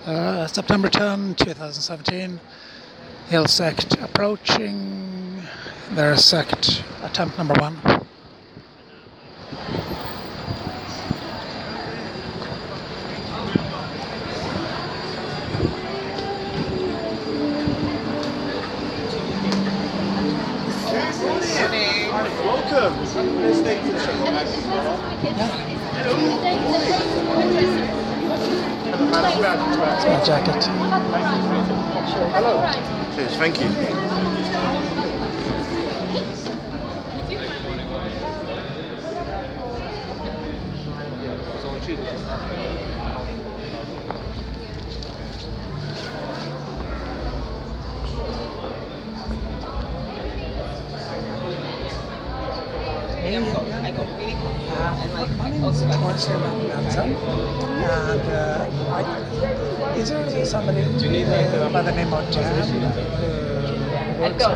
September 10, 2017. Hill sect approaching. There's sect attempt number 1. Welcome. It's my jacket. Hello. Cheers, thank you. My name is Torsten Lanza, and is there somebody by the name of Jan? Do you know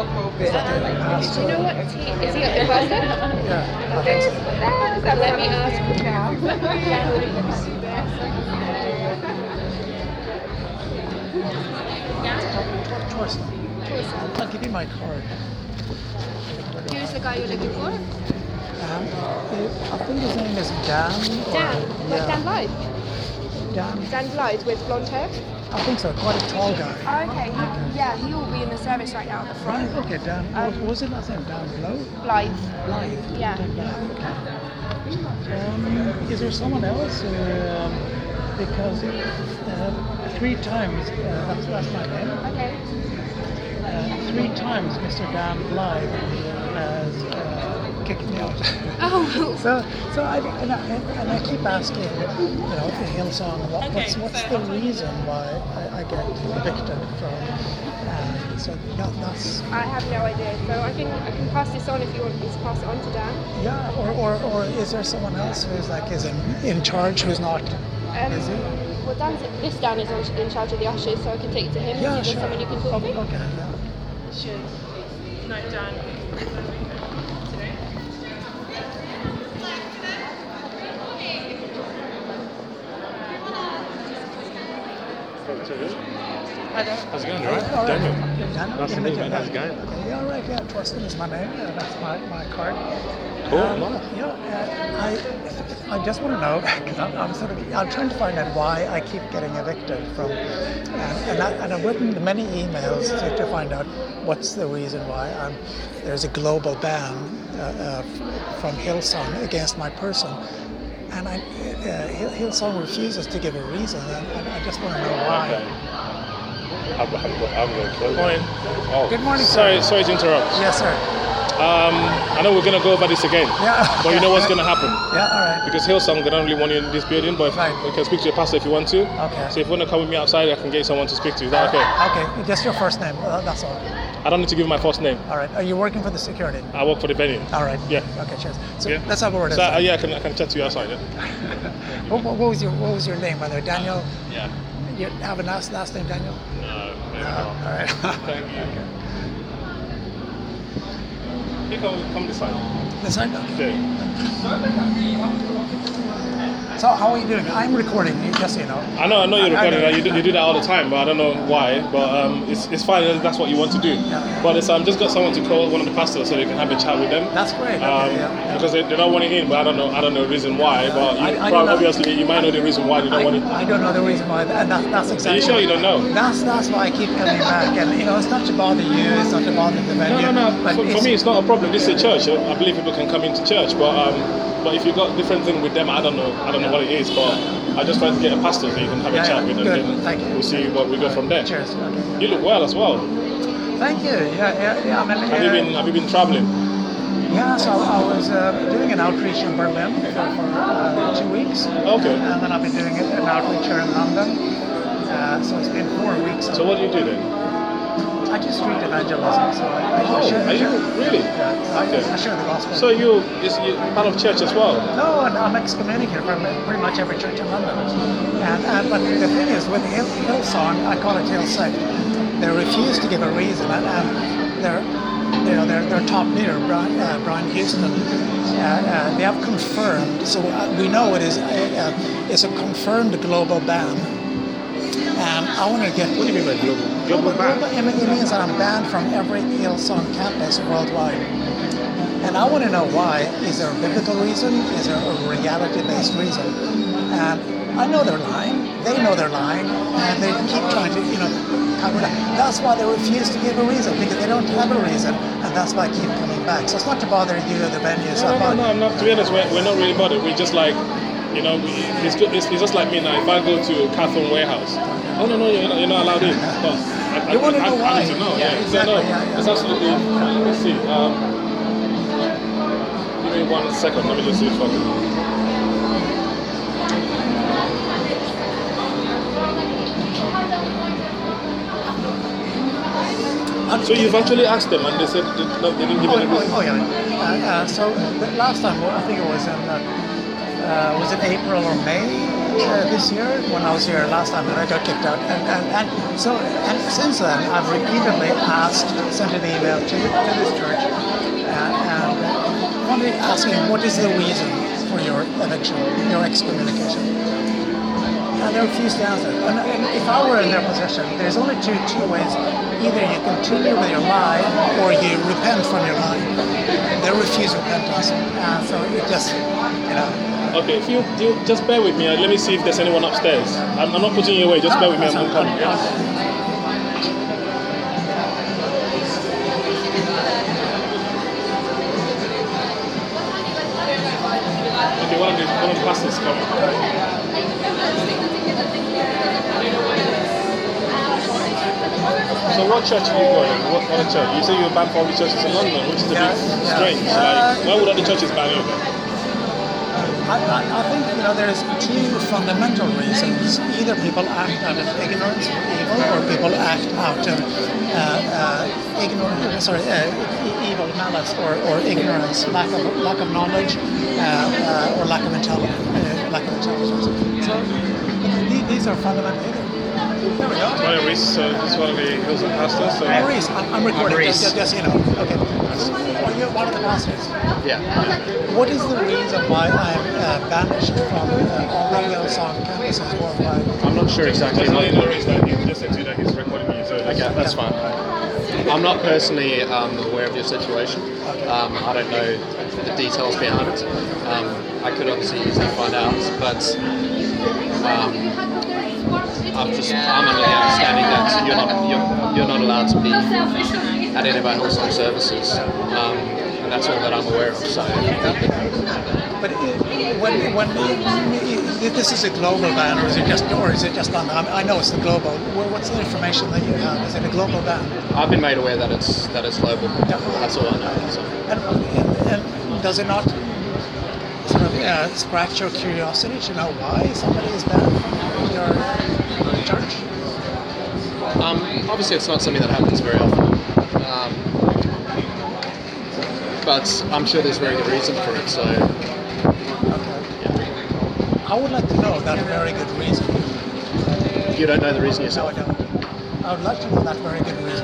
what? Is he a person? Yeah, I think so. Let me ask now. Torsten. I'll give you my card. Who's the guy you're looking for? I think his name is Dan. Dan. Like Dan Blythe? Dan. Dan Blythe with blonde hair? I think so. Quite a tall guy. Oh, okay. He will be in the service right now at the front. Right. Okay, Dan. What was it last name? Dan Blow? Blythe. Blythe. Yeah. Dan Blythe. Okay. Is there someone else? Because 3 times. That's my name. Okay. 3 times Mr. Dan Blythe has kicked me out. Oh. So I keep asking, the Hillsong, what's the reason why I get evicted from? So that's. I have no idea. So I can pass this on if you want me to pass it on to Dan. Yeah, or is there someone else who's is in charge who's not? Is he? Well, this Dan is in charge of the ushers, so I can take it to him. Yeah, if there's sure. someone you can talk to. Okay. Yeah. Should note down today. How's it going, right? All right. Daniel. Daniel. Nice to meet you, man. How's it going? Yeah, all right. Yeah, Torsten is my name. That's my card. Cool, nice. I just want to know, because I'm trying to find out why I keep getting evicted from, and I've written many emails to find out what's the reason why. There's a global ban from Hillsong against my person, and Hillsong refuses to give a reason, and I just want to know why. Okay. I'm going to Morning. Oh, Good morning, Sorry to interrupt. Yes, sir. I know we're going to go over this again, Yeah. but you know what's going to happen. Yeah, all right. Because Hillsong, they don't really want you in this building, but Right. you can speak to your pastor if you want to. Okay. So if you want to come with me outside, I can get someone to speak to. Is that okay? Okay, just your first name. That's all. I don't need to give my first name. All right. Are you working for the security? I work for the venue. All right. Yeah. Okay, cheers. So Yeah. let's have a word. So yeah, I can chat to you outside. Yeah. What was your name? Whether Daniel? Yeah. You have a last name, Daniel? No. All right. Thank you. You come this side. This side? Okay. Yeah. So how are you doing? I'm recording, just so you know. I know you're I recording. know. You do that all the time, but I don't know why. But it's fine. That's what you want to do. Yeah. But it's just got someone to call one of the pastors so they can have a chat with them. That's great. Okay, yeah. Because they don't want it in, but I don't know the reason why. But I probably, don't know. obviously you might know the reason why they don't want it. I don't know the reason why, and that's exactly. Are you sure you don't know? That's why I keep coming back, and it's not to bother you, it's not to bother the venue. No. But For me, it's not a problem. This is a church. I believe people can come into church, but if you've got different thing with them, I don't know what it is. But I just try to get a pastor so you can have a chat with, and good. then Thank you. we'll see what we go from there. Cheers. Okay. You look well as well. Thank you. Yeah. I mean, Have you been traveling? Yeah, so I was doing an outreach in Berlin for 2 weeks. Okay. And then I've been doing an outreach here in London. So it's been 4 weeks. So what do you do then? I do street evangelism. So I share, Are you really? Yeah, Okay. I share the gospel. So you're part of church as well? No, and I'm excommunicated from pretty much every church in London. But the thing is, with Hillsong, I call it Hillsect, they refuse to give a reason, and their top leader, Brian Houston, they have confirmed. So we know it's a confirmed global ban And I want to get... What do you mean by global? Global ban? It means that I'm banned from every Hillsong campus worldwide. And I want to know why. Is there a biblical reason? Is there a reality-based reason? And I know they're lying. They know they're lying. And they keep trying to, cover it up. That's why they refuse to give a reason, because they don't have a reason. And that's why I keep coming back. So it's not to bother you or the venues. No, I'm not. To be honest, we're not really bothered. We just like, it's just like me now. If I go to Cathon Warehouse, oh no, you're not allowed in. But You want to know why? I need to know. Yeah, exactly. It's absolutely. Let's see. Give me 1 second. Let me just see if I can. So you've actually asked them, and they said they didn't give any reason. So the last time, I think it was in April or May this year when I was here last time, and I got kicked out. And since then, I've repeatedly sent an email to this church, and asking what is the reason for your eviction, your excommunication. And they refuse to answer. And if I were in their position, there's only two ways. Either you continue with your lie, or you repent from your lie. They refuse repentance. So it just, Okay, if you just bear with me, let me see if there's anyone upstairs. I'm not putting you away, just bear with me, I'm going to come. Yeah? Okay, one of the pastors coming. So what church are you going? What other church? You say you're banned from all the churches in London, which is a bit strange. Why would other churches ban you then? I think there's two fundamental reasons. Either people act out of ignorance or evil, or people act out of evil malice or ignorance, lack of knowledge, or lack of intelligence. So these are fundamental. There we go. Mario Reese, this is one of the Hillsong pastors. So. Reese, I'm recording. Just Okay. Are you one of the pastors? Yeah. What is the reason why I'm banished from all the Hillsong campuses worldwide? I'm not sure exactly. There's no reason that he just said to you that he's recording you. So That's fine. I'm not personally aware of your situation. I don't know the details behind it. I could obviously easily find out, but I'm under the understanding that you're not allowed to be at any of our Hillsong services, and that's all that I'm aware of. So. But when this is a global ban, or is it just London? I know it's the global. What's the information that you have? Is it a global ban? I've been made aware that it's global. Yeah. That's all I know. So. And does it not sort of scratch your curiosity to know why somebody is banned from your church? Obviously, it's not something that happens very often. But I'm sure there's very good reason for it. So. Okay. Yeah. I would like to know that very good reason. You don't know the reason yourself? No, I don't. I would like to know that very good reason.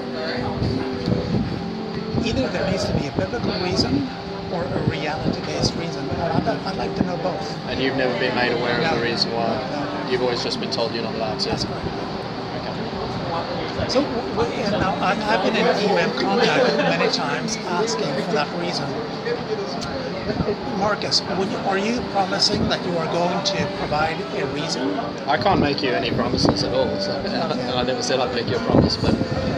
Either there needs to be a biblical reason or a reality-based reason. I'd like to know both. And you've never been made aware of the reason why? No. You've always just been told you're not allowed to? That's correct. So now I've been in email contact many times asking for that reason. Marcus, are you promising that you are going to provide a reason? I can't make you any promises at all. So, and I never said I'd make you a promise, but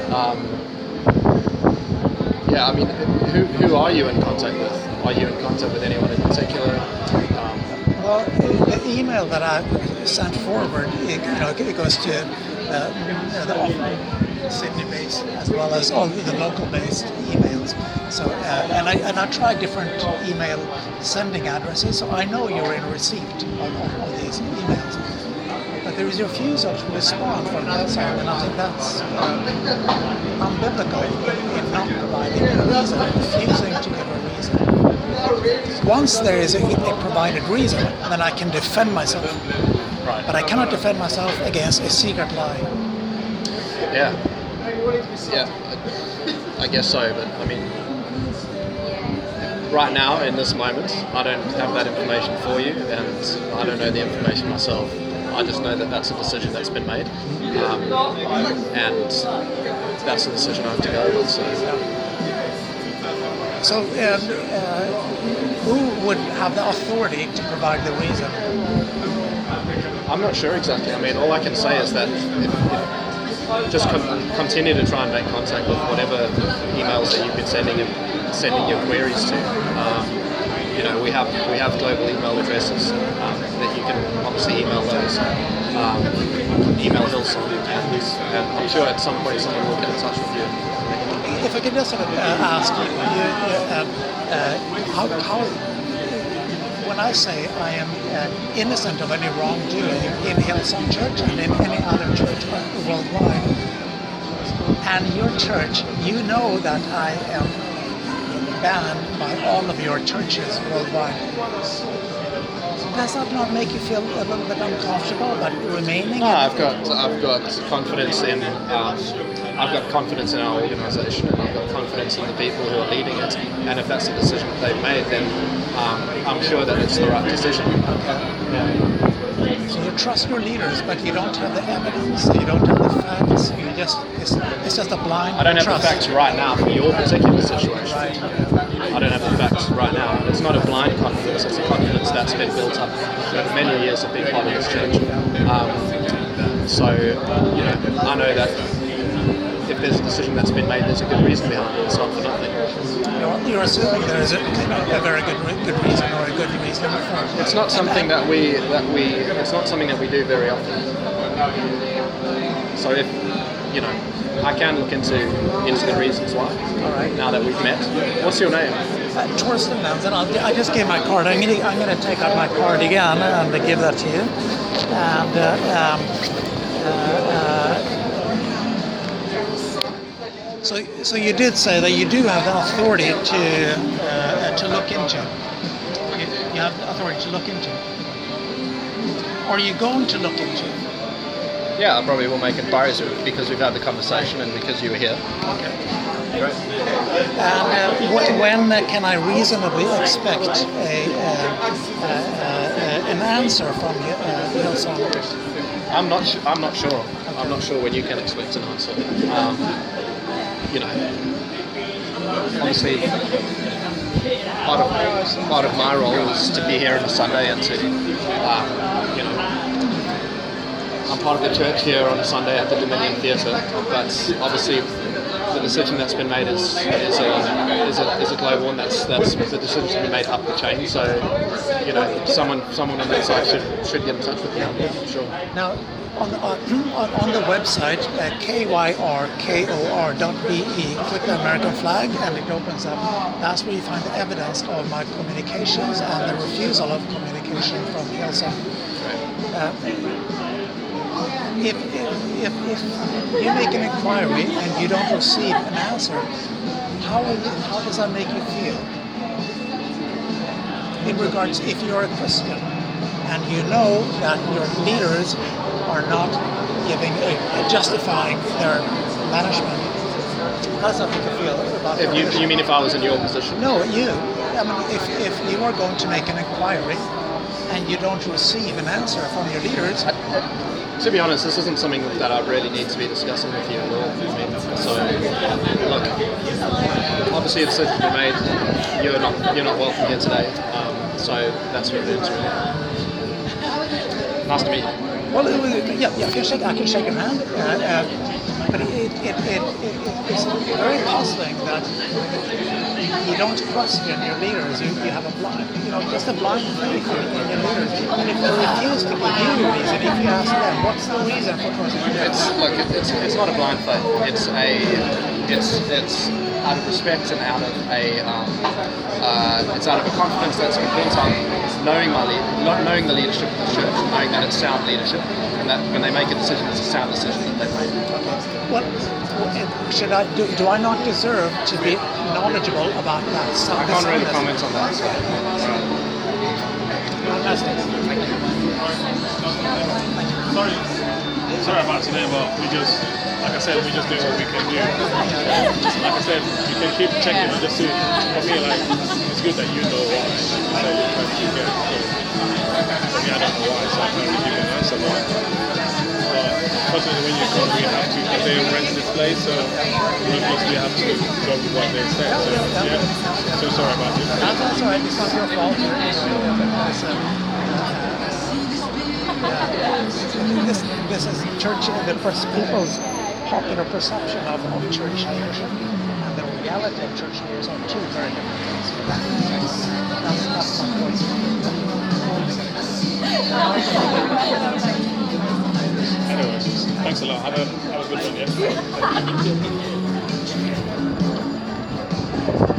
yeah, I mean, who are you in contact with? Are you in contact with anyone in particular? Well, the email that I sent forward, it goes to the Sydney-based as well as all the local-based emails. So, and I tried different email sending addresses, so I know you're in receipt of these emails. But there is a refusal to respond from Hillsong, and I think that's unbiblical in not providing a reason, refusing to give a reason. Once there is a provided reason, then I can defend myself. Right. But I cannot defend myself against a secret lie. Yeah. Yeah, I guess so, but I mean, right now, in this moment, I don't have that information for you, and I don't know the information myself. I just know that that's a decision that's been made, and that's the decision I have to go with. So, who would have the authority to provide the reason? I'm not sure exactly. I mean, all I can say is that just continue to try and make contact with whatever emails that you've been sending your queries to. We have global email addresses that you can obviously email those. Email Hillsong, and I'm sure at some point someone will get in touch with you. If I could just sort of ask you, how when I say I am innocent of any wrongdoing in Hillsong Church and in any other church worldwide, and your church, you know that I am banned by all of your churches worldwide, does that not make you feel a little bit uncomfortable about remaining? No, I've got confidence in our organisation, and I've got confidence in the people who are leading it. And if that's the decision that they've made, then I'm sure that it's the right decision. Yeah. So you trust your leaders, but you don't have the evidence, you don't have the facts. It's just a blind trust. I don't have the facts right now for your particular situation. Right. I don't have the facts right now. It's not a blind confidence, it's a confidence that's been built up over many years of being part of this church. I know that if there's a decision that's been made, there's a good reason behind it. It's not for nothing. You're assuming there is a very good reason or a good reason for it. It's not something that we do very often. So if I can look into the reasons why. All right. Now that we've met. What's your name? Torsten Nansen. I just gave my card. I'm going to take out my card again and give that to you. And so you did say that you do have the authority to look into. You have the authority to look into. Are you going to look into? Yeah, I probably will make inquiries because we've had the conversation and because you were here. Okay. Great. And when can I reasonably expect an answer from Hillsong? I'm not sure. Okay. I'm not sure when you can expect an answer. Obviously, part of my role is to be here on a Sunday and to, I'm part of the church here on a Sunday at the Dominion Theatre, but obviously the decision that's been made is a global one. That's the decision to be made up the chain. So, someone on that side should get in touch with me. I'm sure. Now, on the website kyrkor.be, click the American flag, and it opens up. That's where you find the evidence of my communications and the refusal of communication from Hillsong. If you make an inquiry and you don't receive an answer, how does that make you feel? In regards, if you're a Christian and you know that your leaders are not justifying their management, how does that make you feel about it? You mean if I was in your position? No, you. I mean, if you are going to make an inquiry and you don't receive an answer from your leaders. To be honest, this isn't something that I really need to be discussing with you at all. I mean, so look, obviously a decision to be made. You're not welcome here today. So that's what it is. Really. Nice to meet you. Well, I can shake your hand, but it's very puzzling that you don't question your leaders. You have just a blind faith in your leaders. And if they refuse to give you a reason, if you ask them, what's the reason for trusting them? It's not a blind faith. It's out of respect and out of it's out of a confidence that's been built up, knowing the leadership of the church, knowing that it's sound leadership, and that when they make a decision, it's a sound decision that they've made. What should I do? Do I not deserve to be knowledgeable about that? I can't really comment on that. Fantastic. Sorry about part today, but we just, like I said, we just do what we can do. Like I said, you can keep checking and just see. For me, like, it's good that you know why. So you can keep getting. For me, I don't know why, so I can't really give you an answer. But unfortunately, when you come, we have to, because they rent this place, so we obviously have to go with what they say. So, yeah. So sorry about this. That's all right. It's not your fault. This is church, people's popular perception of church leadership and the reality of church leaders are two very different things. That's my point. Anyways, thanks a lot. Have a good one, yeah?